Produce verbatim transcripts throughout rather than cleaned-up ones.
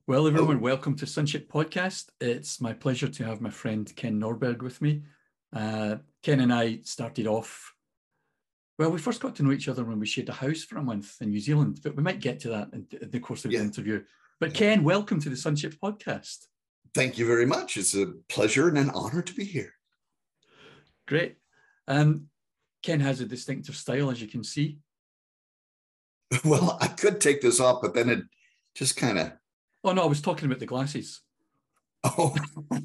Well, Oh, everyone, welcome to Sonship Podcast. It's my pleasure to have my friend Ken Norberg with me. Uh, Ken and I started off, well, we first got to know each other when we shared a house for a month in New Zealand, but we might get to that in, in the course of the yeah. interview. But Ken, welcome to the Sonship Podcast. Thank you very much. It's a pleasure and an honor to be here. Great. Um, Ken has a distinctive style, as you can see. Well, I could take this off, but then it just kind of... Oh, no, I was talking about the glasses. Oh.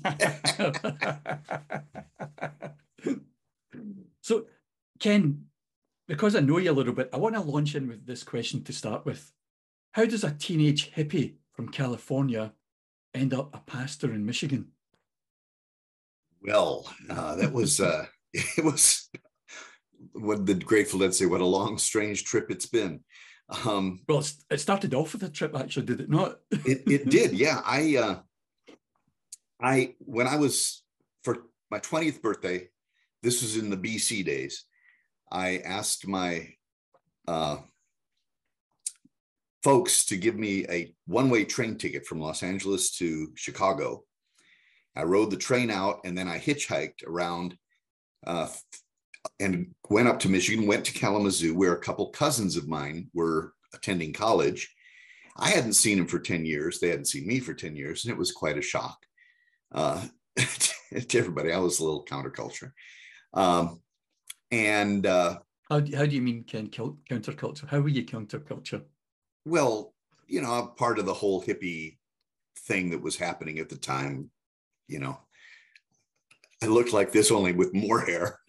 So, Ken, because I know you a little bit, I want to launch in with this question to start with. How does a teenage hippie from California end up a pastor in Michigan? Well, uh, that was, uh, it was, what the Grateful Dead say, what a long, strange trip it's been. Um, well, it's, it started off with a trip, actually, did it not? it, it did, yeah. I, uh, I, when I was, for my twentieth birthday, this was in the B C days, I asked my uh, folks to give me a one-way train ticket from Los Angeles to Chicago. I rode the train out and then I hitchhiked around uh, and went up to Michigan, went to Kalamazoo, where a couple cousins of mine were attending college. I hadn't seen them for ten years. They hadn't seen me for ten years, and it was quite a shock uh, to everybody. I was a little counterculture. Um, and uh, how, do, how do you mean, Ken, counterculture? How were you counterculture? Well, you know, part of the whole hippie thing that was happening at the time. You know, I looked like this, only with more hair.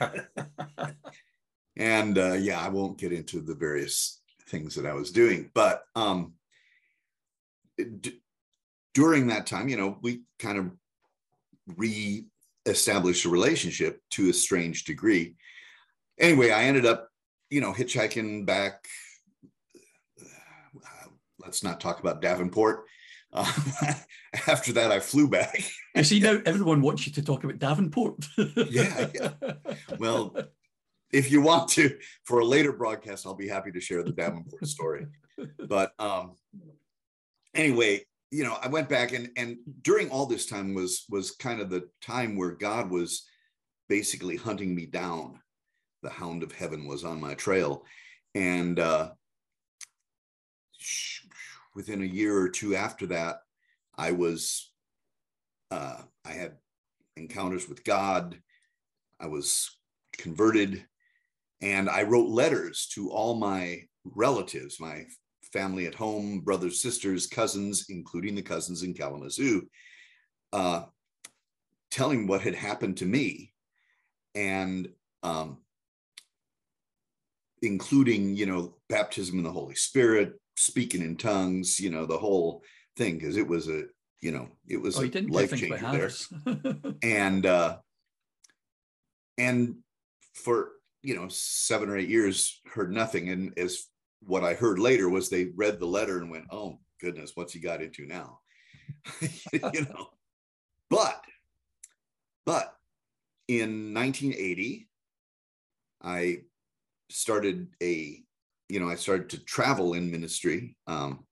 And uh, yeah, I won't get into the various things that I was doing, but um, d- during that time, you know, we kind of re-established a relationship to a strange degree. Anyway, I ended up, you know, hitchhiking back. Uh, let's not talk about Davenport. Uh, after that, I flew back. You see, now everyone wants you to talk about Davenport. yeah, yeah. Well, if you want to, for a later broadcast, I'll be happy to share the Davenport story. But um, anyway, you know, I went back, and and during all this time was was kind of the time where God was basically hunting me down. The hound of heaven was on my trail, and uh, within a year or two after that, I was, uh, I had encounters with God. I was converted, and I wrote letters to all my relatives, my family at home, brothers, sisters, cousins, including the cousins in Kalamazoo, uh, telling what had happened to me, and um, including, you know, baptism in the Holy Spirit, speaking in tongues, you know, the whole thing, because it was a, you know, it was oh, a life changer there. and uh, and for, you know, seven or eight years, heard nothing. And as what I heard later was they read the letter and went, oh goodness, what's he got into now? you know, but, but in nineteen eighty, I started a, you know, I started to travel in ministry. Um,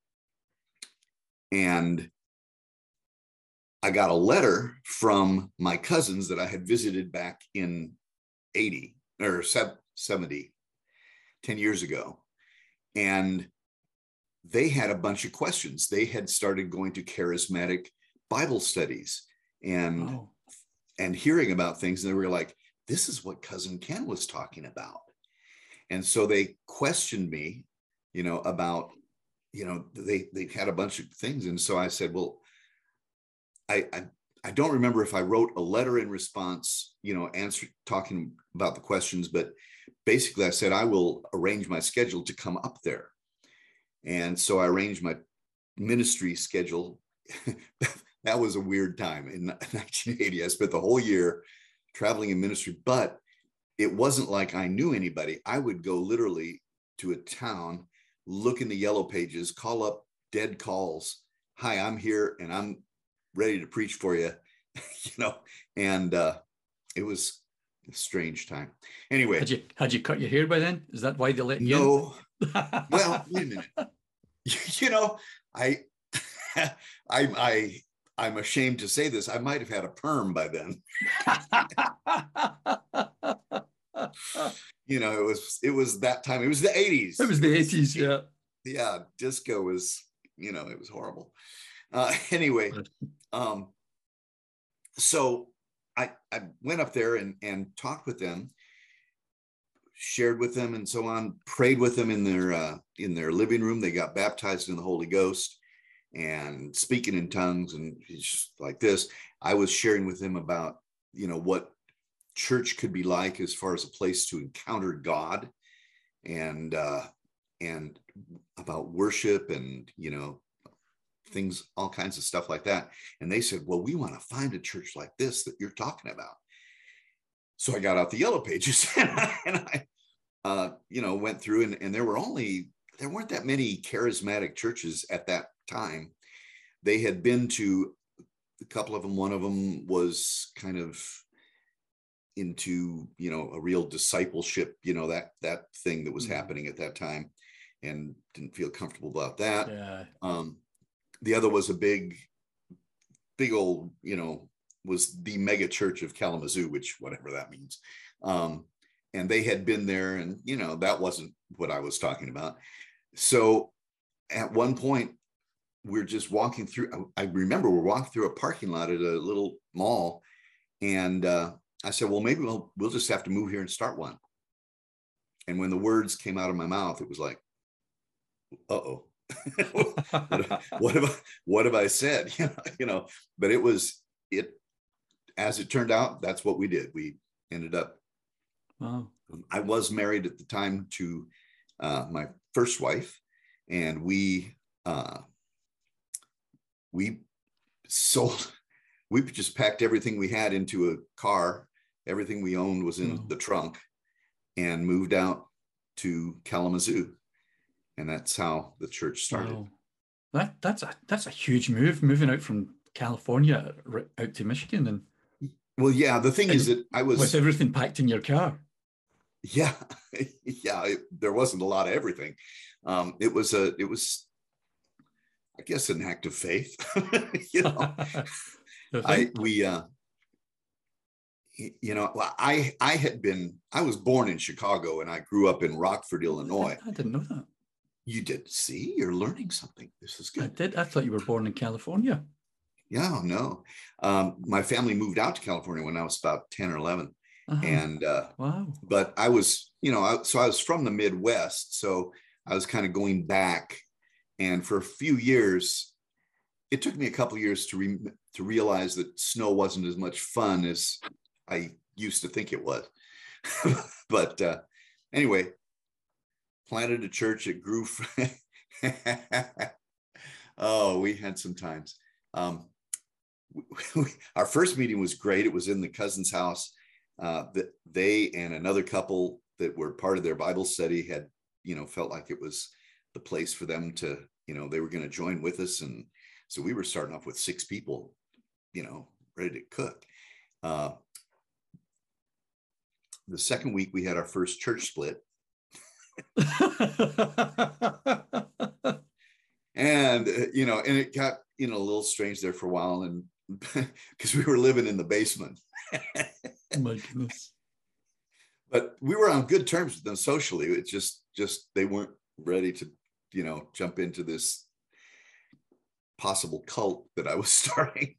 and I got a letter from my cousins that I had visited back in eighty or seventy, ten years ago. And they had a bunch of questions. They had started going to charismatic Bible studies and, oh. and hearing about things. And they were like, this is what Cousin Ken was talking about. And so they questioned me, you know, about, you know, they, they had a bunch of things. And so I said, well, I, I, I don't remember if I wrote a letter in response, you know, answer, talking about the questions, but basically I said, I will arrange my schedule to come up there. And so I arranged my ministry schedule. That was a weird time in nineteen eighty. I spent the whole year traveling in ministry, but it wasn't like I knew anybody. I would go literally to a town, look in the yellow pages, call up dead calls. Hi, I'm here and I'm ready to preach for you, you know, and uh, it was a strange time. Anyway. Had you, had you cut your hair by then? Is that why they let you No. in? Well, wait a minute. You know, I, I, I, I'm ashamed to say this. I might have had a perm by then. You know, it was, it was that time. It was the eighties. It was the eighties, yeah. Yeah, disco was, you know, it was horrible. Uh, anyway, um, so I, I went up there and, and talked with them, shared with them and so on, prayed with them in their, uh, in their living room. They got baptized in the Holy Ghost and speaking in tongues and just like this. I was sharing with them about, you know, what church could be like as far as a place to encounter God, and, uh, and about worship and, you know, things, all kinds of stuff like that. And they said, well, we want to find a church like this that you're talking about. So I got out the yellow pages and I, and I uh, you know, went through and, and there were only, there weren't that many charismatic churches at that time. They had been to a couple of them. One of them was kind of into, you know, a real discipleship, you know, that, that thing that was mm-hmm. happening at that time, and didn't feel comfortable about that. Yeah. Um, the other was a big, big old, you know, was the mega church of Kalamazoo, which whatever that means. Um, and they had been there, and, you know, that wasn't what I was talking about. So at one point we're just walking through, I remember we're walking through a parking lot at a little mall. And uh, I said, well, maybe we'll, we'll just have to move here and start one. And when the words came out of my mouth, it was like, uh-oh. what, what have I, what have I said? You know, you know, but it was, it, as it turned out, that's what we did. We ended up, wow. I was married at the time to uh, my first wife, and we, uh, we sold, we just packed everything we had into a car. Everything we owned was in wow. the trunk, and moved out to Kalamazoo. And that's how the church started. Wow. That that's a that's a huge move, moving out from California out to Michigan. And well, yeah, the thing is that I was with everything packed in your car. Yeah, yeah, it, there wasn't a lot of everything. Um, it was a, it was, I guess, an act of faith. You know, I we, uh, you know, I I had been, I was born in Chicago and I grew up in Rockford, Illinois. I, I didn't know that. You did. See, you're learning something. This is good. I did. I thought you were born in California. Yeah, no. Um, my family moved out to California when I was about ten or eleven. Uh-huh. And, uh, wow. But I was, you know, I, so I was from the Midwest. So I was kind of going back, and for a few years, it took me a couple of years to re, to realize that snow wasn't as much fun as I used to think it was. But uh, anyway, planted a church. It grew. Oh, we had some times. Um, we, our first meeting was great. It was in the cousin's house. Uh, that they and another couple that were part of their Bible study had, you know, felt like it was the place for them to, you know, they were going to join with us. And so we were starting off with six people, you know, ready to cook. Uh, the second week we had our first church split. And, uh, you know, and it got, you know, a little strange there for a while, and because we were living in the basement. Oh my goodness. But we were on good terms with them socially. It just, just, they weren't ready to, you know, jump into this possible cult that I was starting.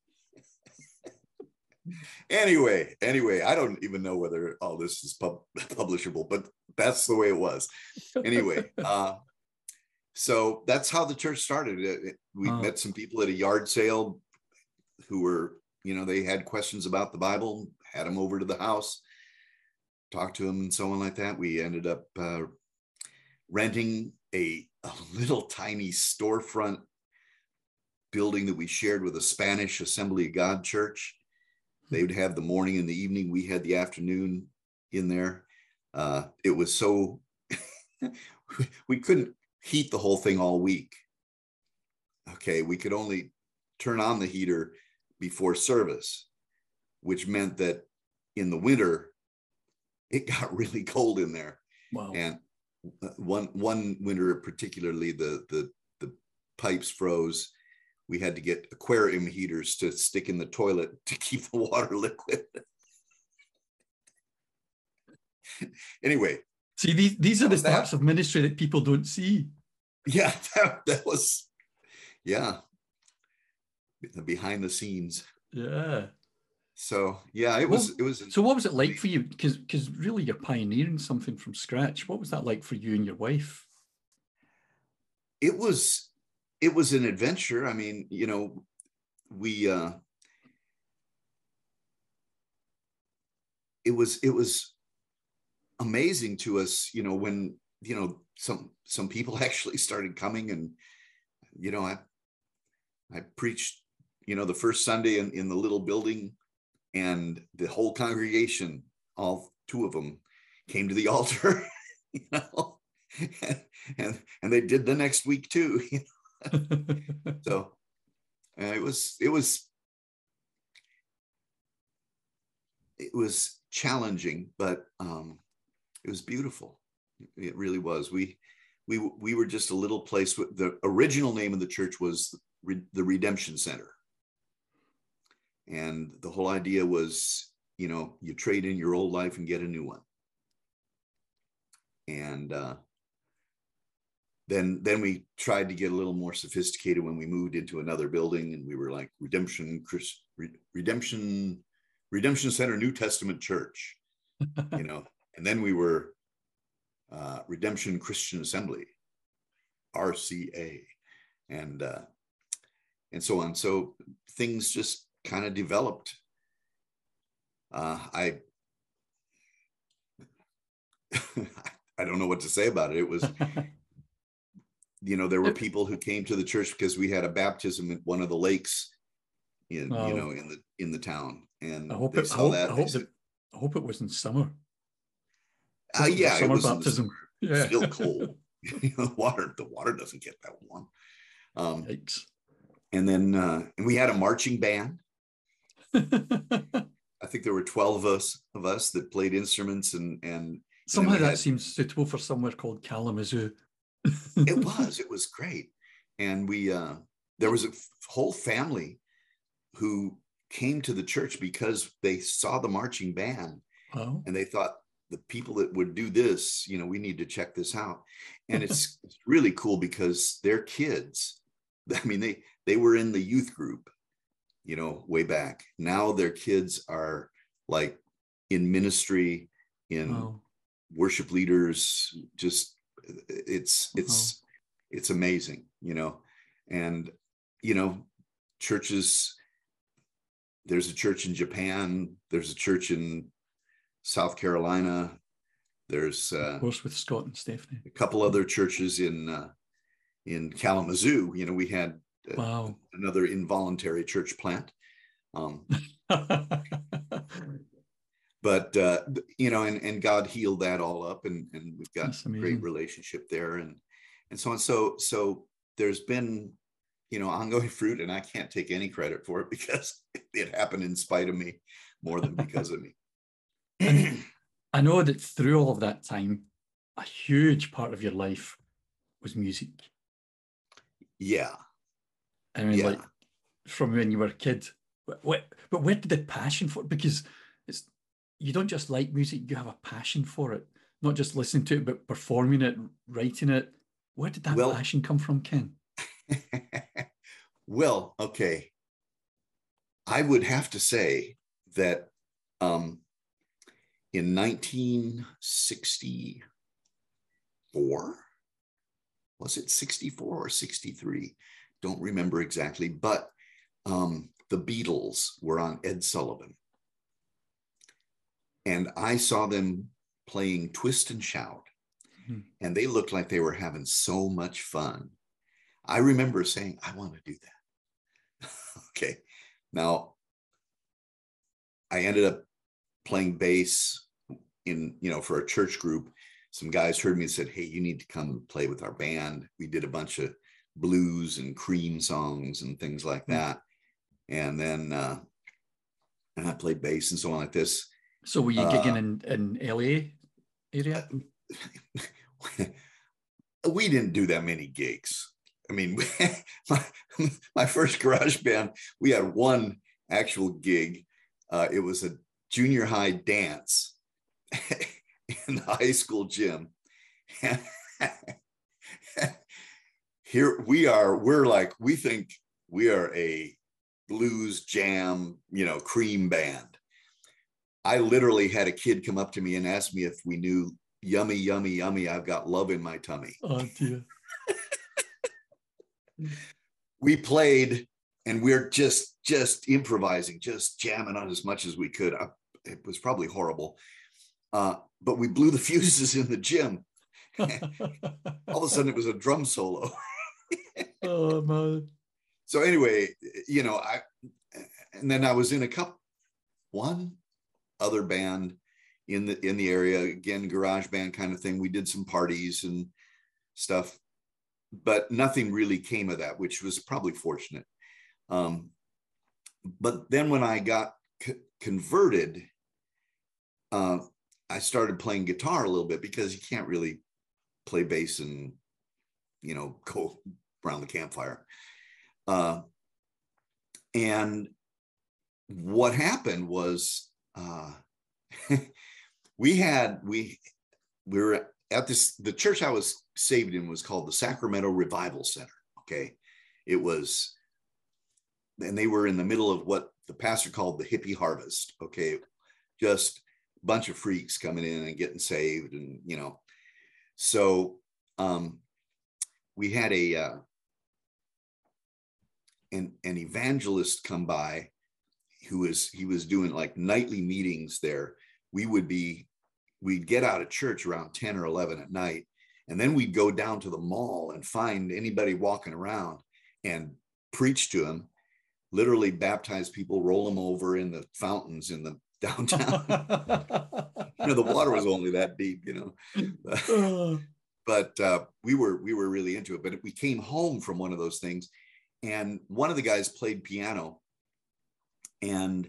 Anyway, anyway, I don't even know whether all this is pub- publishable, but that's the way it was. Anyway, uh, so that's how the church started. We uh, met some people at a yard sale who were, you know, they had questions about the Bible, had them over to the house, talked to them and so on like that. We ended up uh, renting a, a little tiny storefront building that we shared with a Spanish Assembly of God church. They would have the morning and the evening. We had the afternoon in there. Uh, it was so, we couldn't heat the whole thing all week. Okay, we could only turn on the heater before service, which meant that in the winter, it got really cold in there. Wow. And one one winter particularly, the, the, the pipes froze. we had to get aquarium heaters to stick in the toilet to keep the water liquid. Anyway. See, these, these are the parts that. of ministry that people don't see. Yeah, that, that was, yeah, behind the scenes. Yeah. So, yeah, it was, well, it was. So what was it like for you? Because because really you're pioneering something from scratch. What was that like for you and your wife? It was, it was an adventure. I mean, you know, we, uh, it was, it was amazing to us, you know, when, you know, some, some people actually started coming, and, you know, I, I preached, you know, the first Sunday in, in the little building, and the whole congregation, all two of them, came to the altar, you know, and, and, and they did the next week too. You know? So uh, it was, it was, it was challenging, but um, it was beautiful. It really was. We, we, we were just a little place. With, the original name of the church was the Redemption Center. And the whole idea was, you know, you trade in your old life and get a new one. And uh, then, then we tried to get a little more sophisticated when we moved into another building, and we were like Redemption, Chris, Redemption, Redemption Center, New Testament Church, you know. And then we were uh, Redemption Christian Assembly, R C A, and uh, and so on. So things just kind of developed. Uh, I I don't know what to say about it. It was, you know, there were people who came to the church because we had a baptism at one of the lakes in, oh. you know, in the in the town, and I hope they it, saw I hope, that. I hope, said, that, I hope it was in summer. Uh, yeah, summer it was baptism. In the summer. Yeah, still cold. You know, the water, the water doesn't get that warm. Um, Yikes. And then, uh, and we had a marching band. I think there were twelve of us of us that played instruments, and and somehow and that had, seems suitable for somewhere called Kalamazoo. It was, it was great. And we, uh, there was a whole family who came to the church because they saw the marching band, oh. and they thought, the people that would do this, you know, we need to check this out. And it's, it's really cool because their kids, I mean, they, they were in the youth group, you know, way back. Now their kids are like in ministry, in oh. worship leaders, just, it's, it's, oh. it's amazing, you know. And, you know, churches, there's a church in Japan, there's a church in South Carolina, there's uh, of course with Scott and Stephanie, a couple other churches in uh, in Kalamazoo. You know, we had uh, wow. another involuntary church plant, um, but uh, you know, and and God healed that all up, and and we've got a great relationship there, and and so on. So so there's been, you know, ongoing fruit, and I can't take any credit for it because it happened in spite of me more than because of me. And I know that through all of that time, a huge part of your life was music. Yeah. I mean, yeah. like from when you were a kid. But, what, but where did the passion for it? Because it's, you don't just like music, you have a passion for it. Not just listening to it, but performing it, writing it. Where did that well, passion come from, Ken? Well, okay. I would have to say that um, in nineteen sixty-four, was it sixty-four or sixty-three? Don't remember exactly, but um, the Beatles were on Ed Sullivan. And I saw them playing Twist and Shout, mm-hmm. and they looked like they were having so much fun. I remember saying, I want to do that. Okay. Now, I ended up playing bass in, you know, for a church group. Some guys heard me and said, hey, you need to come play with our band. We did a bunch of blues and Cream songs and things like that. And then, uh, and I played bass and so on like this. So were you gigging uh, in, in L A area? We didn't do that many gigs. I mean, my, my first garage band, we had one actual gig. Uh, it was a junior high dance in the high school gym. Here we are, we're like, we think we are a blues jam, you know, cream band. I literally had a kid come up to me and ask me if we knew Yummy, Yummy, Yummy, I've Got Love in My Tummy. Oh, dear. We played and we're just, just improvising, just jamming on as much as we could. I, it was probably horrible. Uh, but we blew the fuses in the gym. All of a sudden it was a drum solo. Oh, man. So anyway, you know, I, and then I was in a couple, one other band in the, in the area, again, garage band kind of thing. We did some parties and stuff, but nothing really came of that, which was probably fortunate. Um, but then when I got c- converted, uh, I started playing guitar a little bit because you can't really play bass and, you know, go around the campfire. Uh, and what happened was uh, we had, we, we were at this, the church I was saved in was called the Sacramento Revival Center. Okay. It was, and they were in the middle of what the pastor called the hippie harvest. Okay. Just a bunch of freaks coming in and getting saved. And, you know, so um, we had a, uh, an, an evangelist come by who was, he was doing like nightly meetings there. We would be, we'd get out of church around ten or eleven at night. And then we'd go down to the mall and find anybody walking around and preach to them, literally baptize people, roll them over in the fountains in the downtown. You know, the water was only that deep, you know. But uh, we were we were really into it. But we came home from one of those things, and one of the guys played piano, and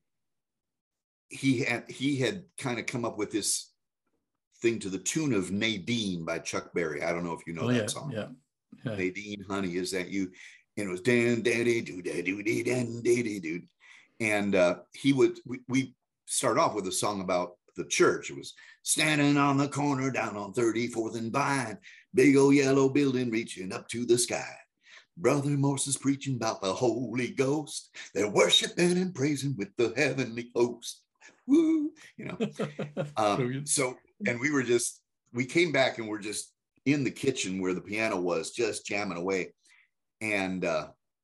he had he had kind of come up with this thing to the tune of Nadine by Chuck Berry. I don't know if you know oh, that yeah, song. Yeah. yeah. Nadine, honey, is that you? And it was dan daddy do daddy do dan daddy do. And uh, he would we, we start off with a song about the church. It was standing on the corner down on thirty-fourth and Vine, big old yellow building reaching up to the sky. Brother Morse is preaching about the Holy Ghost. They're worshiping and praising with the heavenly host. Woo, you know. Um, so, and we were just, we came back and we're just in the kitchen where the piano was, just jamming away. And uh,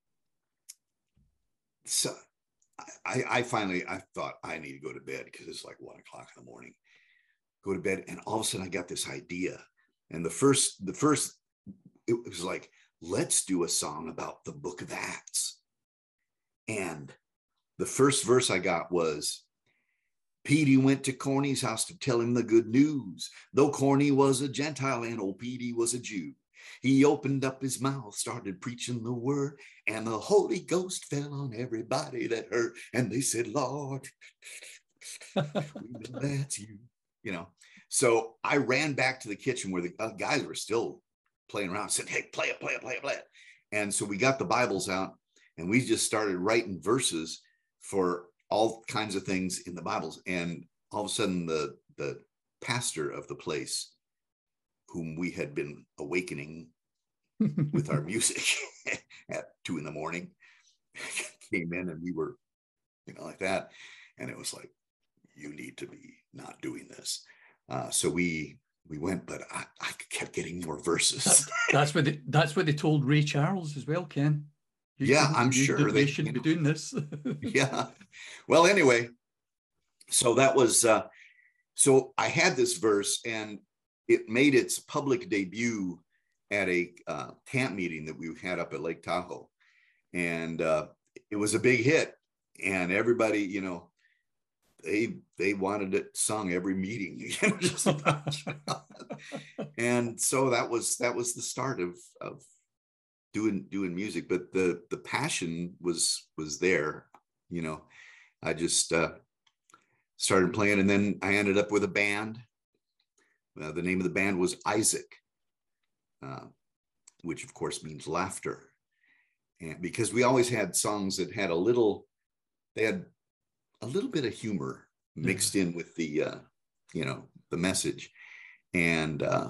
so I, I finally, I thought I need to go to bed because it's like one o'clock in the morning. Go to bed, and all of a sudden I got this idea. And the first, the first, it was like, let's do a song about the Book of Acts. And the first verse I got was, Petey went to Corny's house to tell him the good news. Though Corny was a Gentile and old Petey was a Jew, he opened up his mouth, started preaching the word, and the Holy Ghost fell on everybody that heard. And they said, Lord, we know that's you. You know, so I ran back to the kitchen where the guys were still playing around, said, hey, play it, play it, play it, play it. And so we got the Bibles out and we just started writing verses for all kinds of things in the Bibles. And all of a sudden the, the pastor of the place, whom we had been awakening with our music at two in the morning, came in, and we were, you know, like that. And it was like, you need to be not doing this. Uh, so we we went, but I, I kept getting more verses. That, that's what they, that's what they told Ray Charles as well, Ken. You yeah, I'm you, sure they, they, they shouldn't you know, be doing this. Yeah. Well, anyway, so that was uh, so I had this verse, and it made its public debut at a uh, camp meeting that we had up at Lake Tahoe. And uh, it was a big hit. And everybody, you know, they they wanted it sung every meeting. You know, just and so that was that was the start of of doing doing music. But the the passion was was there. You know, I just uh, started playing, and then I ended up with a band. Uh, the name of the band was Isaac, uh, which of course means laughter. and because we always had songs that had a little, they had a little bit of humor mixed yeah. in with the, uh, you know, the message. And uh,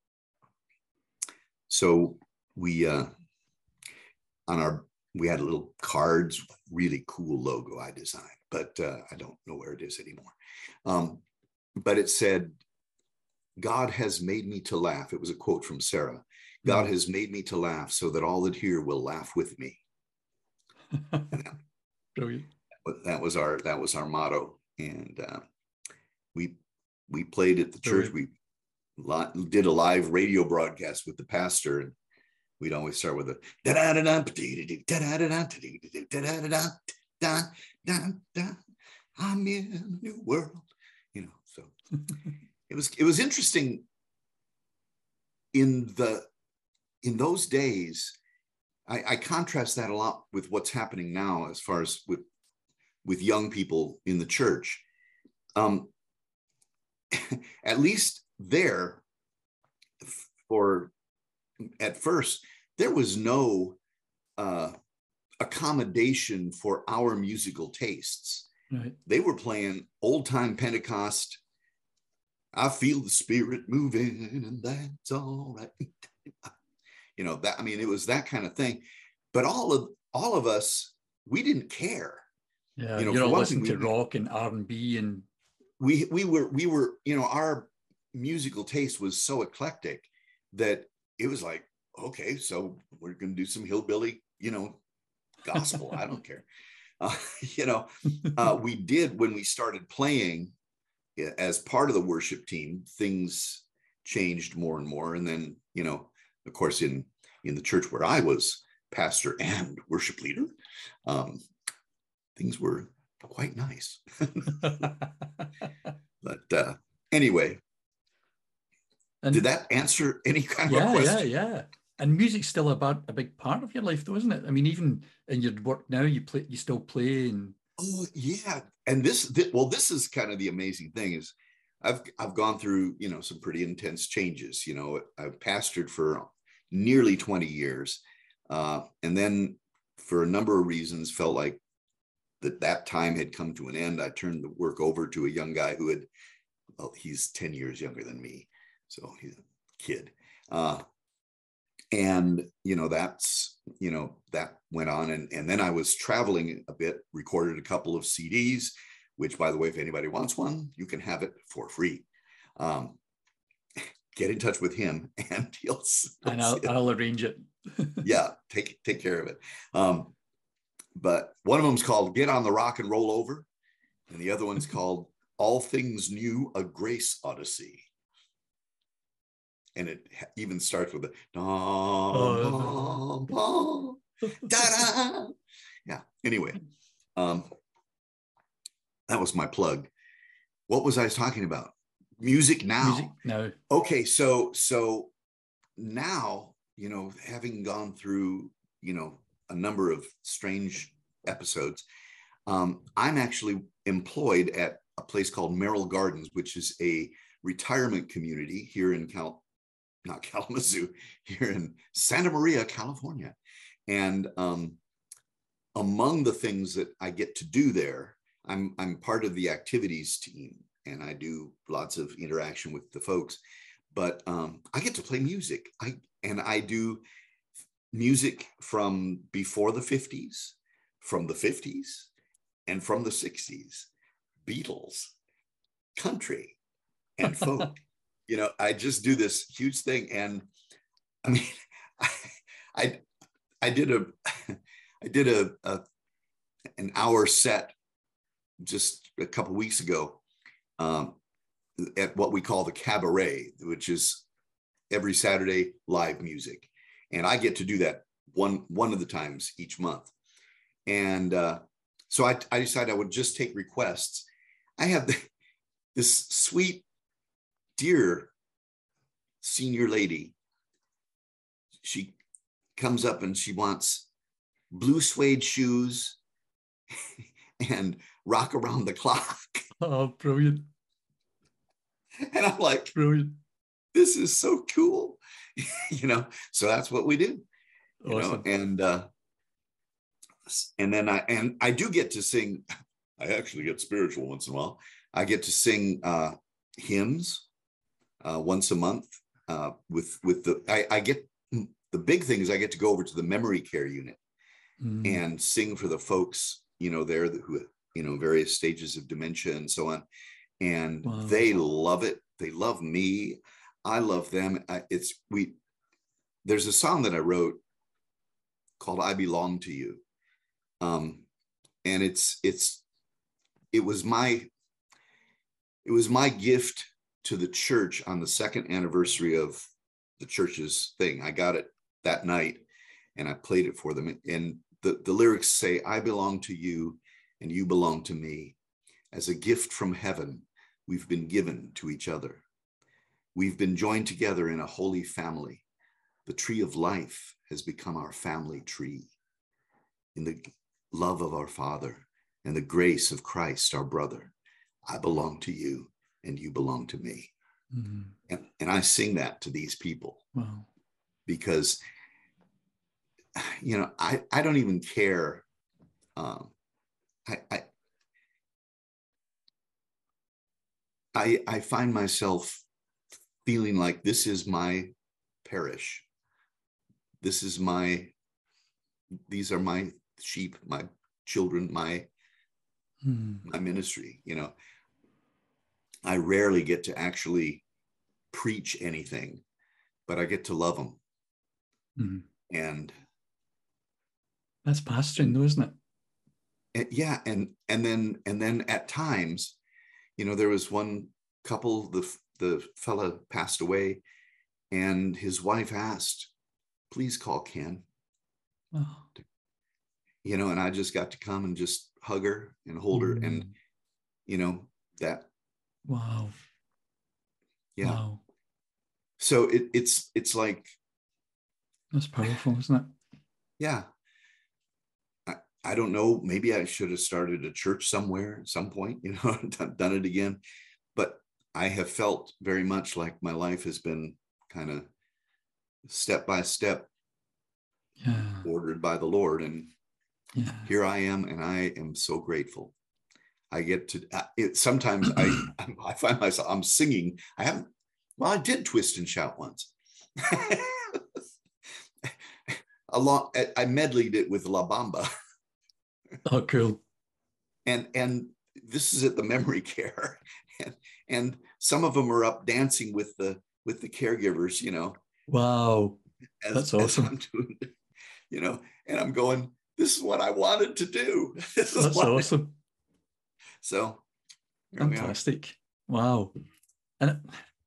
so we, uh, on our, we had little cards, really cool logo I designed, but uh, I don't know where it is anymore. Um, but it said, God has made me to laugh. It was a quote from Sarah. God mm-hmm. has made me to laugh so that all that hear will laugh with me. that, Brilliant. That was our, that was our motto. And uh, we, we played at the church. Brilliant. We did a live radio broadcast with the pastor, and we'd always start with a da da da da da da da da da da da. I'm in a new world, you know. So it was it was interesting in the in those days. I, I contrast that a lot with what's happening now, as far as with with young people in the church. Um, at least there, for at first, there was no uh, accommodation for our musical tastes. Right. They were playing old time Pentecost. I feel the Spirit moving, and that's all right. You know, that, I mean, it was that kind of thing. But all of all of us, we didn't care. Yeah, you know, you're for all one listening thing, to we, rock and R and B, and we we were we were you know, our musical taste was so eclectic that it was like, okay, so we're going to do some hillbilly, you know, gospel. I don't care. Uh, you know, uh, we did, when we started playing as part of the worship team, things changed more and more. And then, you know, of course, in, in the church where I was pastor and worship leader, um, things were quite nice. But uh, anyway, and did that answer any kind yeah, of question? Yeah, yeah. And music's still about a big part of your life, though, isn't it? I mean, even in your work now, you play, you still play, and oh yeah. And this, this, well, this is kind of the amazing thing is, I've I've gone through, you know, some pretty intense changes. You know, I've pastored for nearly twenty years, uh, and then for a number of reasons, felt like that that time had come to an end. I turned the work over to a young guy who had, well, he's ten years younger than me, so he's a kid. Uh, And, you know, that's, you know, that went on. And, and then I was traveling a bit, recorded a couple of C Ds, which, by the way, if anybody wants one, you can have it for free. Um, get in touch with him and he'll, he'll and I'll, I'll arrange it. Yeah, take, take care of it. Um, but one of them's called Get on the Rock and Roll Over. And the other one's called All Things New, A Grace Odyssey. And it even starts with a dum, dum, da-da. Yeah. Anyway, um, that was my plug. What was I talking about? Music now. Music now. Okay, so so now, you know, having gone through, you know, a number of strange episodes, um, I'm actually employed at a place called Merrill Gardens, which is a retirement community here in Cal. Not Kalamazoo, here in Santa Maria, California. And um, among the things that I get to do there, I'm, I'm part of the activities team, and I do lots of interaction with the folks, but um, I get to play music. I and I do music from before the fifties, from the fifties, and from the sixties, Beatles, country, and folk. You know, I just do this huge thing. And I mean, I, I, I did a, I did a, a, an hour set just a couple of weeks ago um, at what we call the Cabaret, which is every Saturday live music. And I get to do that one, one of the times each month. And uh, so I, I decided I would just take requests. I have the, this sweet, dear senior lady. She comes up and she wants blue suede shoes and Rock Around the Clock. Oh, brilliant. And I'm like, brilliant. This is so cool. You know, so that's what we do. You awesome. know, and uh, and then I, and I do get to sing, I actually get spiritual once in a while. I get to sing uh, hymns uh, once a month uh, with, with the, I, I get, the big thing is I get to go over to the memory care unit mm. and sing for the folks, you know, there who, you know, various stages of dementia and so on. And wow. they love it. They love me. I love them. I, it's, we, there's a song that I wrote called I Belong to You. Um, and it's, it's, it was my, it was my gift to the church on the second anniversary of the church's thing. I got it that night and I played it for them. And the, the lyrics say, I belong to you and you belong to me. As a gift from heaven, we've been given to each other. We've been joined together in a holy family. The tree of life has become our family tree. In the love of our Father and the grace of Christ, our brother, I belong to you and you belong to me. Mm-hmm. And, and I sing that to these people. Wow. Because, you know, I, I don't even care. Um, I, I, I, I find myself feeling like this is my parish. This is my, these are my sheep, my children, my, hmm. my ministry. You know, I rarely get to actually preach anything, but I get to love them. Hmm. And that's pastoring though, isn't it? And, yeah. And, and then, and then at times, you know, there was one couple, the, the fella passed away and his wife asked, please call Ken. Oh. You know, and I just got to come and just hug her and hold her. Mm. And, you know, that. Wow. Yeah. Wow. So it, it's, it's like. That's powerful, isn't it? Yeah. I, I don't know. Maybe I should have started a church somewhere at some point, you know, done, done it again. But I have felt very much like my life has been kind of step by step yeah. ordered by the Lord. And yeah. here I am, and I am so grateful. I get to, it, sometimes I, I find myself, I'm singing. I haven't, well, I did twist and shout once. Along, I medleyed it with La Bamba. Oh, cool. And, and this is at the memory care. And, and some of them are up dancing with the, with the caregivers, you know. Wow. As, That's awesome. As I'm doing, you know, and I'm going, this is what I wanted to do. This is That's awesome. I, so. Fantastic. Wow. And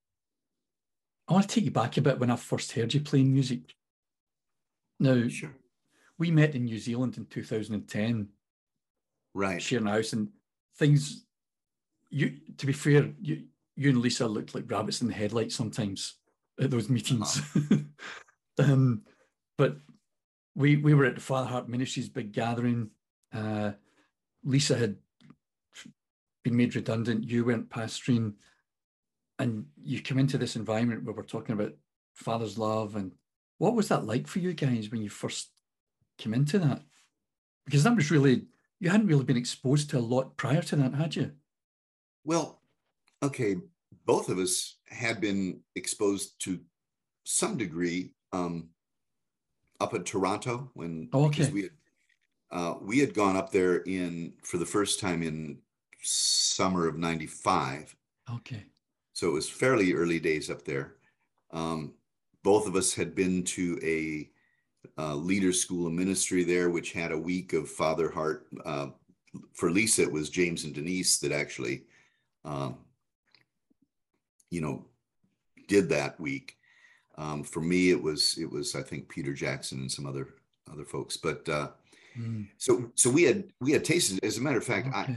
I want to take you back a bit when I first heard you playing music. Now, sure. We met in New Zealand in two thousand ten. Right. Sharing a house and things, you, to be fair, you, you and Lisa looked like rabbits in the headlights sometimes at those meetings. Uh-huh. um, but we we were at the Father Heart Ministries big gathering. Uh, Lisa had been made redundant. You weren't pastoring. And you come into this environment where we're talking about Father's love. And what was that like for you guys when you first came into that? Because that was really, you hadn't really been exposed to a lot prior to that, had you? Well, okay. Both of us had been exposed to some degree um, up at Toronto when oh, okay. because we had uh, we had gone up there in for the first time in summer of ninety-five. Okay. So it was fairly early days up there. Um, both of us had been to a, a leader school of ministry there, which had a week of Father Heart. Uh, for Lisa, it was James and Denise that actually, um, you know, did that week. Um, for me, it was it was I think Peter Jackson and some other other folks. But uh, mm. so so we had we had tasted. As a matter of fact, okay.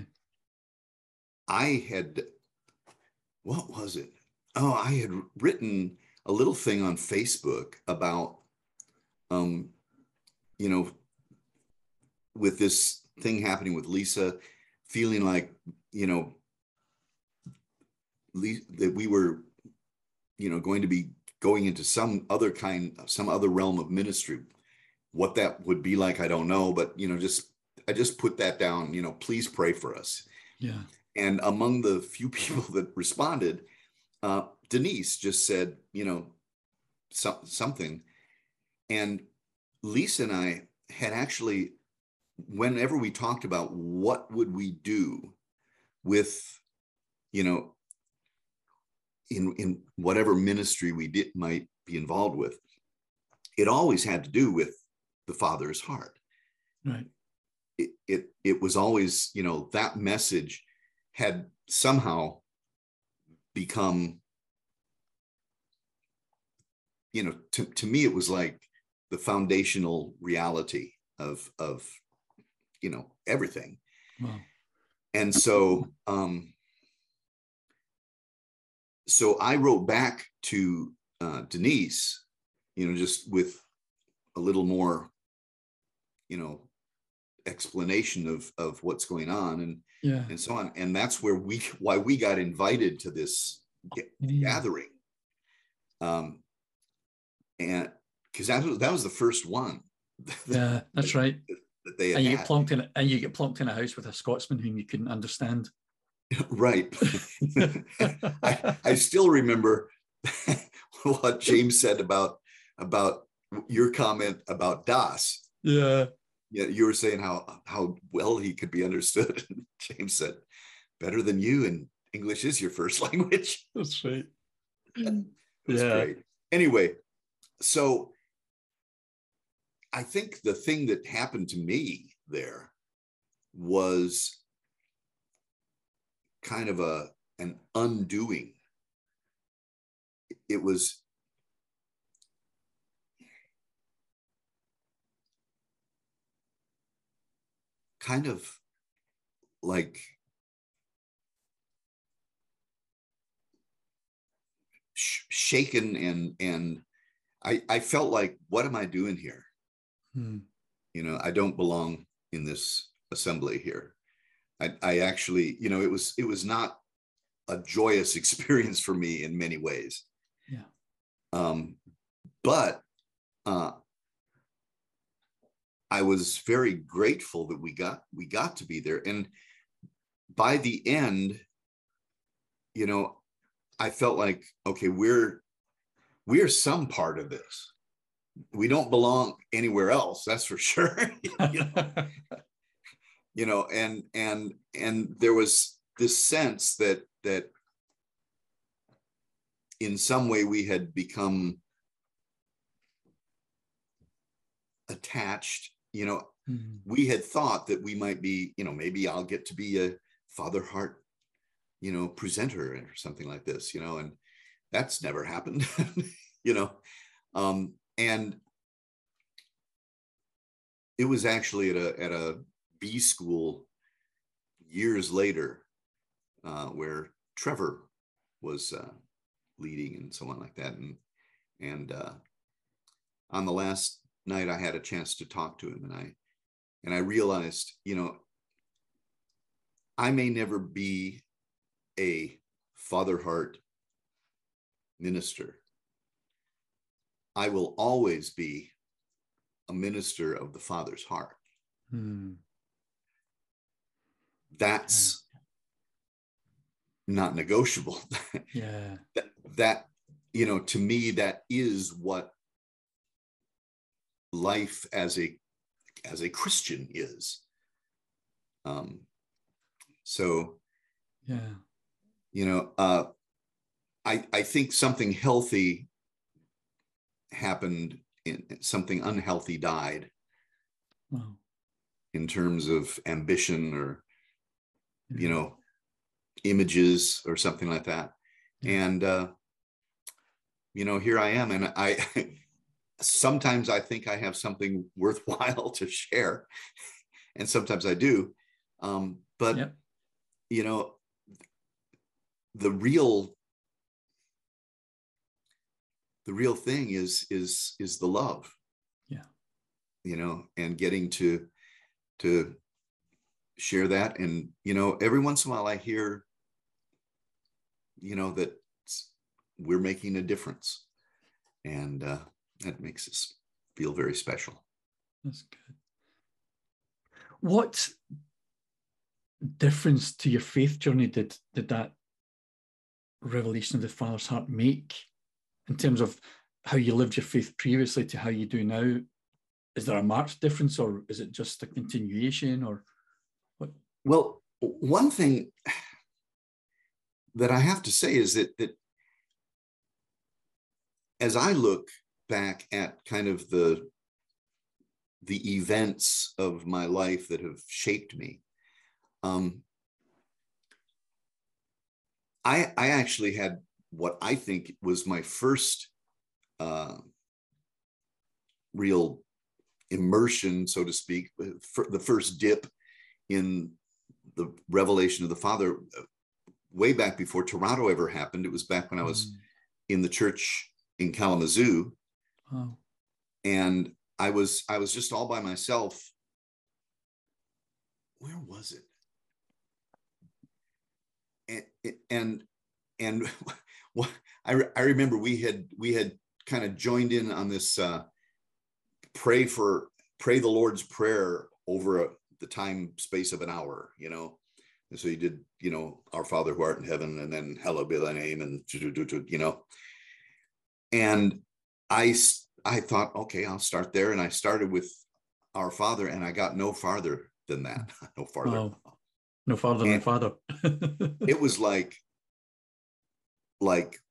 I I had. What was it? Oh, I had written a little thing on Facebook about, um, you know, with this thing happening with Lisa, feeling like, you know, that we were, you know, going to be going into some other kind, some other realm of ministry. What that would be like, I don't know, but, you know, just I just put that down, you know, please pray for us. Yeah. And among the few people that responded, uh, Denise just said, you know, so, something. And Lisa and I had actually, whenever we talked about what would we do with, you know, in, in whatever ministry we did might be involved with, it always had to do with the Father's heart. Right. It, it, it was always, you know, that message had somehow become, you know, to, to me, it was like the foundational reality of, of, you know, everything. Wow. And so, um, so I wrote back to uh, Denise, you know, just with a little more, you know, explanation of, of what's going on and, yeah. and so on. And that's where we, why we got invited to this yeah. gathering. Um, and because that was, that was the first one. Yeah, that's right. That they had and you had. get plunked in, and you get plunked in a house with a Scotsman whom you couldn't understand. Right. I, I still remember what James said about about your comment about Das. Yeah. Yeah, you were saying how how well he could be understood. James said, "Better than you, and English is your first language." That's right. It was yeah. great. Anyway, so I think the thing that happened to me there was kind of a an undoing. It was kind of like sh- shaken and and I I felt like, what am I doing here? Hmm. You know, I don't belong in this assembly here. I, I actually, you know, it was it was not a joyous experience for me in many ways. Yeah. Um, but uh, I was very grateful that we got we got to be there. And by the end, you know, I felt like, okay, we're we're some part of this. We don't belong anywhere else, that's for sure. you know? you know, and and and there was this sense that that in some way we had become attached. You know, mm-hmm. we had thought that we might be, you know, maybe I'll get to be a Father Hart, you know, presenter or something like this, you know, and that's never happened, you know. Um, and it was actually at a at a B school years later, uh, where Trevor was uh, leading and so on like that. And and uh, on the last night, I had a chance to talk to him, and I and I realized, you know, I may never be a Father Hart minister. I will always be a minister of the Father's heart. Hmm. That's not negotiable. Yeah. that, that, you know, to me, that is what life as a as a Christian is. Um, so, yeah, you know, uh, I I think something healthy happened. In, something unhealthy died. Wow. In terms of ambition or, yeah. you know, images or something like that. Yeah. And, uh, you know, here I am. And I, sometimes I think I have something worthwhile to share. And sometimes I do. Um, but, yep. you know, the real, the real thing is, is, is the love. Yeah. You know, and getting to, to share that. And, you know, every once in a while I hear, you know, that we're making a difference, and uh, that makes us feel very special. That's good. What difference to your faith journey did, did that revelation of the Father's heart make in terms of how you lived your faith previously to how you do now? Is there a marked difference, or is it just a continuation, or what? Well, one thing that I have to say is that, that as I look back at kind of the, the events of my life that have shaped me, um, I, I actually had what I think was my first uh, real immersion, so to speak, for the first dip in the revelation of the Father way back before Toronto ever happened. It was back when I was mm. in the church in Kalamazoo. Oh. And I was, I was just all by myself. Where was it? And, and, and what I, I remember we had, we had kind of joined in on this, uh, pray for, pray the Lord's Prayer over a, the time space of an hour, you know? And so you did, you know, Our Father who art in heaven, and then hallowed be thy name, and, you know, and I, I thought, okay, I'll start there. And I started with Our Father, and I got no farther than that. No farther. Oh, no farther than Father. It was like, like,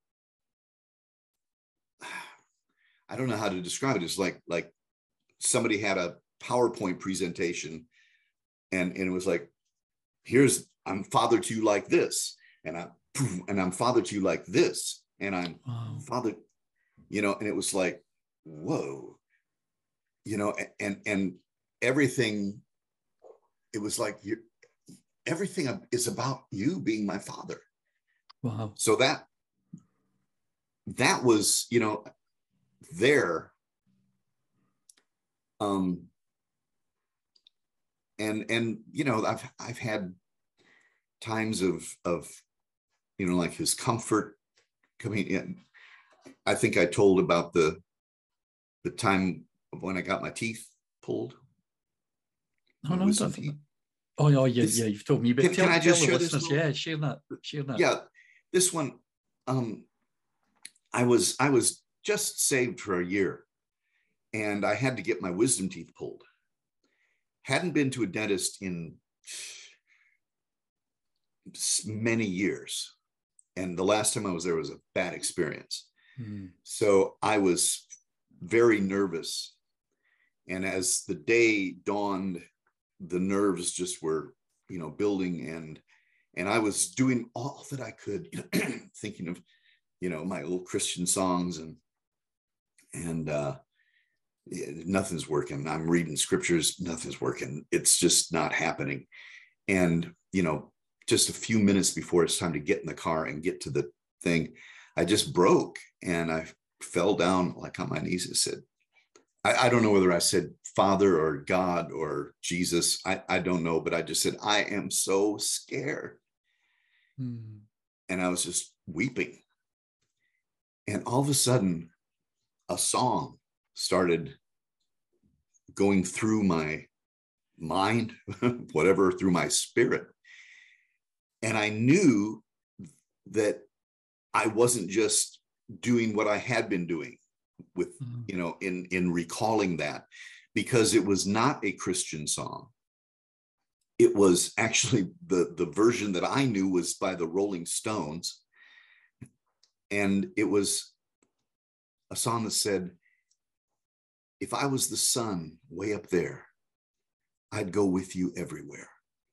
I don't know how to describe it. It's like, like somebody had a PowerPoint presentation, and, and it was like, here's, I'm Father to you like this, and I'm, and I'm Father to you like this, and I'm wow. Father, you know, and it was like, whoa, you know, and, and everything, it was like, you're, everything is about you being my Father. Wow. So that, that was, you know, there. Um, and, and, you know, I've, I've had times of, of, you know, like his comfort coming in. I think I told about the, the time when I got my teeth pulled. Oh, no, teeth. Oh, yeah, yeah, yeah, you've told me. But can, tell, can I just tell share the this? Listeners, yeah, share that, share that. Yeah, this one, um, I was, I was just saved for a year, and I had to get my wisdom teeth pulled. Hadn't been to a dentist in many years. And the last time I was there was a bad experience. Hmm. So I was very nervous. And as the day dawned, the nerves just were, you know, building, and, and I was doing all that I could, thinking of, you know, my little Christian songs, and, and, uh, nothing's working. I'm reading scriptures, nothing's working. It's just not happening. And, you know, just a few minutes before it's time to get in the car and get to the thing, I just broke, and I fell down like on my knees and said, I, I don't know whether I said Father or God or Jesus. I, I don't know, but I just said, I am so scared. Hmm. And I was just weeping. And all of a sudden, a song started going through my mind, whatever, through my spirit. And I knew that I wasn't just doing what I had been doing with, mm-hmm. you know, in, in recalling that, because it was not a Christian song. It was actually the, the version that I knew was by the Rolling Stones. And it was a song that said, if I was the sun way up there, I'd go with you everywhere.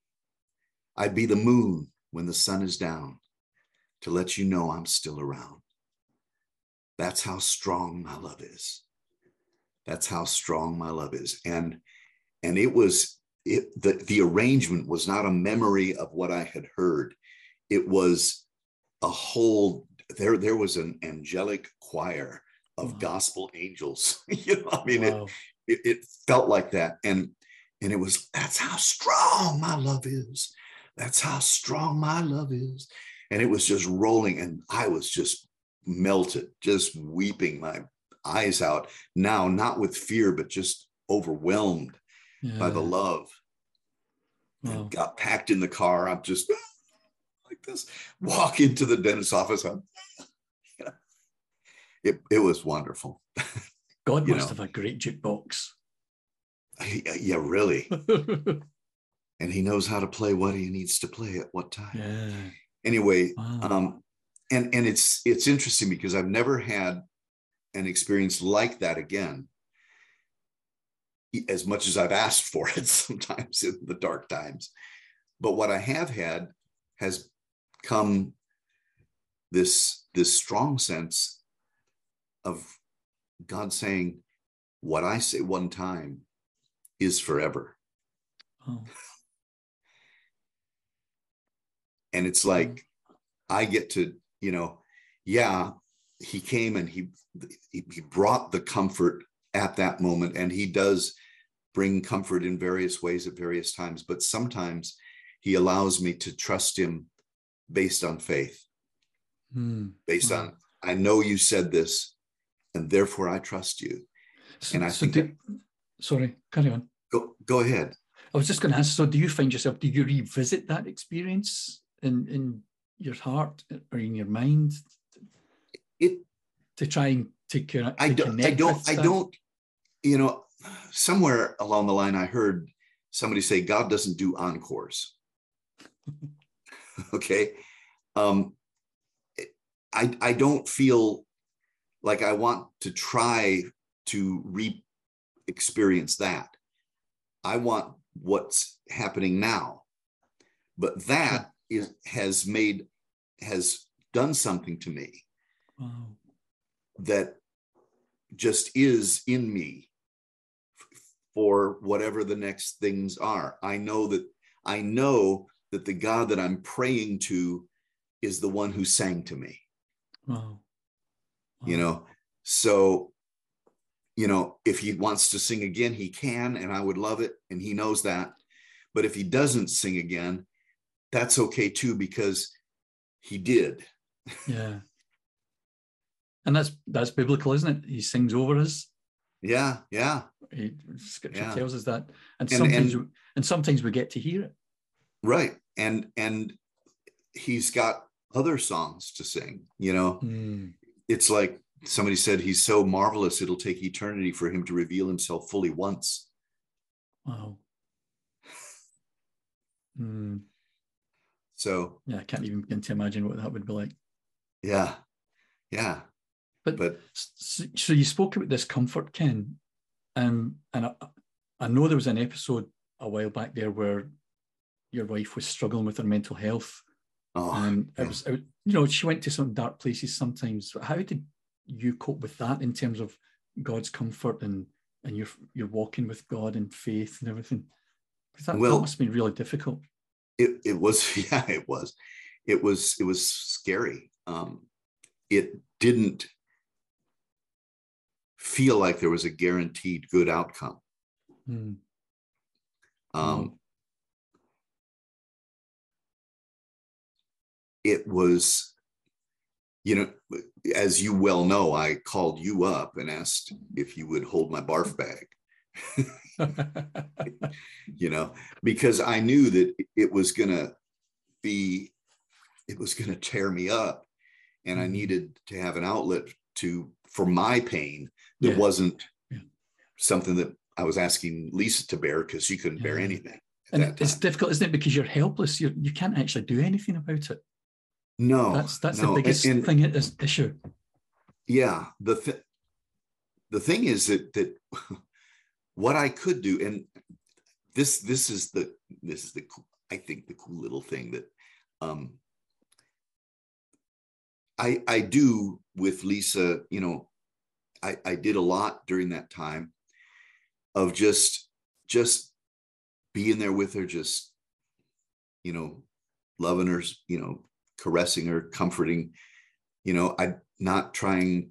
I'd be the moon when the sun is down to let you know I'm still around. That's how strong my love is. That's how strong my love is. And, and it was, it, the, the arrangement was not a memory of what I had heard. It was a whole, there, there was an angelic choir of wow. gospel angels. You know, I mean, wow. it, it, it felt like that. And, and it was, that's how strong my love is. That's how strong my love is. And it was just rolling, and I was just melted, just weeping my eyes out. Now, not with fear, but just overwhelmed yeah. by the love Wow. and got packed in the car. I'm just like this, walk into the dentist's office. I'm, you know, it, it was wonderful. God you must know. have a great jukebox. Yeah, really. And he knows how to play what he needs to play at what time. Yeah. Anyway, Wow. um, and and it's it's interesting because I've never had an experience like that again, as much as I've asked for it sometimes in the dark times. But what I have had has come this this strong sense of God saying, what I say one time is forever. Oh. And it's like, I get to, you know, yeah, he came and he, he he brought the comfort at that moment, and he does bring comfort in various ways at various times, but sometimes he allows me to trust him based on faith, Hmm. based Wow. on, I know you said this, and therefore I trust you. So, and I so think do, that, sorry, carry on. go, go ahead. I was just going to ask, so do you find yourself, do you revisit that experience in, in your heart or in your mind? It, to try and to, to I don't, connect I don't, with I that? don't, you know, somewhere along the line, I heard somebody say, God doesn't do encores. Okay. Um, I, I don't feel like I want to try to re-experience that. I want what's happening now. But that sure. is, has made, has done something to me. Wow. That just is in me for whatever the next things are. I know that I know that the God that I'm praying to is the one who sang to me. Wow. Wow. You know, so, you know, if he wants to sing again, he can, and I would love it. And he knows that. But if he doesn't sing again, that's okay too, because he did. Yeah. And that's that's biblical, isn't it? He sings over us. Yeah, yeah. He, scripture yeah. tells us that, and, And- sometimes and- and sometimes we get to hear it. Right. And and he's got other songs to sing, you know. Mm. It's like somebody said, he's so marvelous, it'll take eternity for him to reveal himself fully once. Wow. Mm. So Yeah, I can't even begin to imagine what that would be like. yeah, yeah. But, But so, so you spoke about this comfort, Ken, um, and I, I know there was an episode a while back there where your wife was struggling with her mental health, oh, and yeah. it was, it, you know, she went to some dark places sometimes. How did you cope with that in terms of God's comfort and and you're you're walking with God in faith and everything? Because that, Well, that must have been really difficult. It it was, yeah, it was. It was, it was scary. Um, it didn't feel like there was a guaranteed good outcome. Mm. Um, Wow. It was, you know, as you well know, I called you up and asked if you would hold my barf bag. You know, because I knew that it was gonna be, it was gonna tear me up, and mm-hmm. I needed to have an outlet to for my pain that yeah. wasn't yeah. something that I was asking Lisa to bear, because she couldn't yeah. bear anything. And it's difficult, isn't it? Because you're helpless. You you can't actually do anything about it. No, that's that's no. the biggest and, and, thing. This issue. Yeah, the th- the thing is that that what I could do, and this this is the this is the I think the cool little thing that um, I I do with Lisa. You know, I I did a lot during that time of just just being there with her, just you know, loving her, you know, caressing her, comforting. You know, I not trying.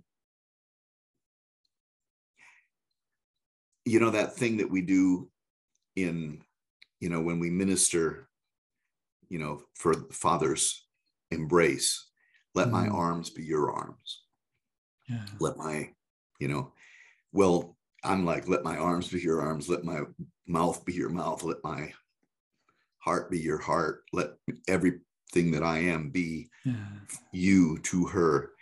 You know, that thing that we do in, you know, when we minister, you know, for Father's embrace, let mm. my arms be your arms. Yeah. Let my, you know, well, I'm like, let my arms be your arms, let my mouth be your mouth, let my heart be your heart. Let everything that I am be Yeah. you to her.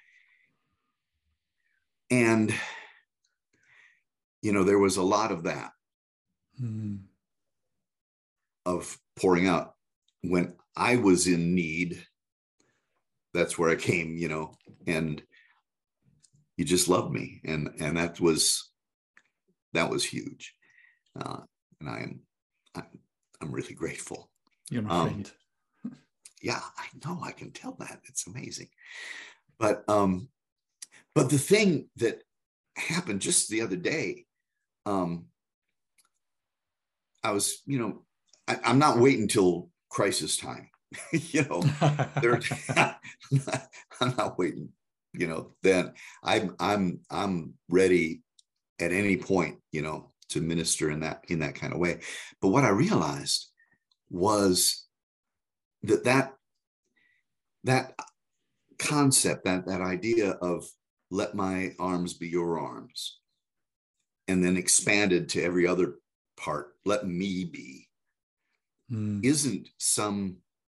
And, you know, there was a lot of that, Mm. of pouring out. When I was in need, that's where I came, you know, and you just loved me. And, and that was, that was huge. Uh, and I am, I'm, I'm really grateful. You're my Um, friend. Yeah, I know, I can tell that. It's amazing. But, um, but the thing that happened just the other day, um, I was, you know, I, I'm not waiting till crisis time. you know, there, I'm not waiting. You know, then I'm I'm I'm ready at any point, you know, to minister in that in that kind of way. But what I realized was that that that concept, that that idea of let my arms be your arms, and then expanded to every other part, let me be, Mm. isn't some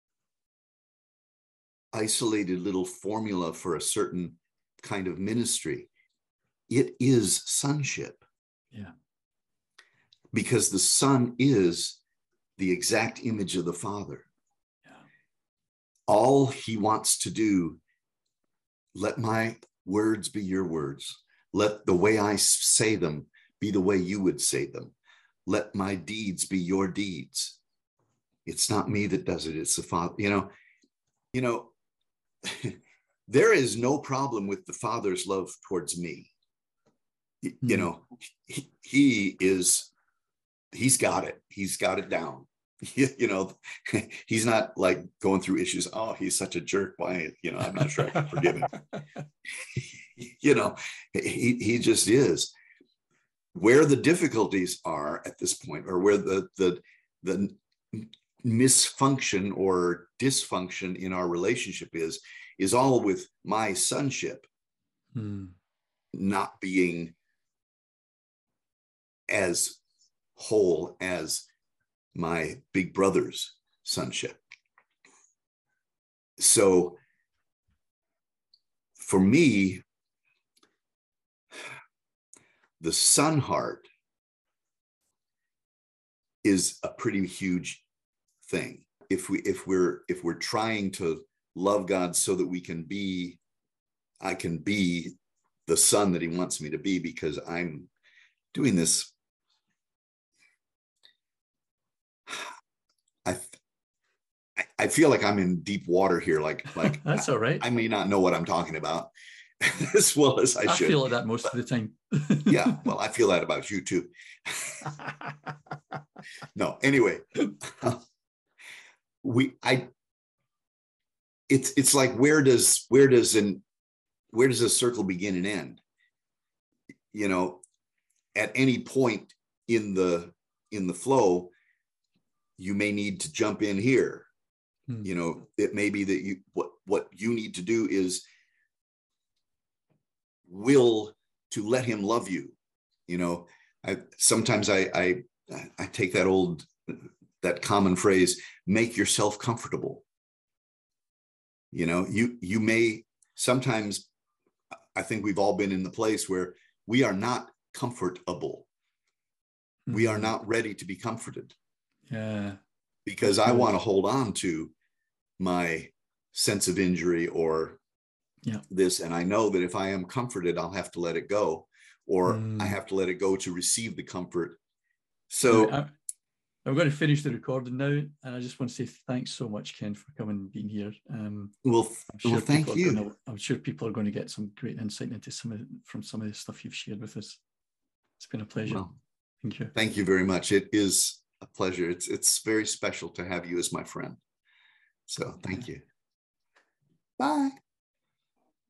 isolated little formula for a certain kind of ministry. It is sonship. Yeah. Because the Son is the exact image of the Father. Yeah. All he wants to do, let my words be your words. Let the way I say them be the way you would say them. Let my deeds be your deeds. It's not me that does it, it's the Father. You know, you know, there is no problem with the Father's love towards me. Mm. You know, he, he is, he's got it. He's got it down. You know, he's not like going through issues. Oh, he's such a jerk. Why, you know, I'm not sure I can forgive him. You know, he, he just is. Where the difficulties are at this point, or where the, the, the misfunction or dysfunction in our relationship is, is all with my sonship Hmm. not being as whole as my big brother's sonship. So for me, the son heart is a pretty huge thing. If we if we're if we're trying to love God so that we can be, I can be the son that he wants me to be, because I'm doing this. I I feel like I'm in deep water here. Like like That's all right. I, I may not know what I'm talking about as well as I, I should. feel like that most but, of the time. Yeah, well, I feel that about you too. No, anyway, we I it's it's like where does where does an where does a circle begin and end? You know, at any point in the in the flow, you may need to jump in here. Hmm. You know, it may be that you what what you need to do is will to let him love you. You know, I sometimes I I I take that old that common phrase, make yourself comfortable. You know, you you may sometimes, I think we've all been in the place where we are not comfortable. Mm-hmm. We are not ready to be comforted. Yeah. Because I want to hold on to my sense of injury or yeah. this. And I know that if I am comforted, I'll have to let it go, or mm. I have to let it go to receive the comfort. So I'm, I'm going to finish the recording now. And I just want to say thanks so much, Ken, for coming and being here. Um, well, sure well, thank you. Gonna, I'm sure people are going to get some great insight into some of, from some of the stuff you've shared with us. It's been a pleasure. Well, thank you. Thank you very much. It is a pleasure. It's, it's very special to have you as my friend. So thank you. Bye.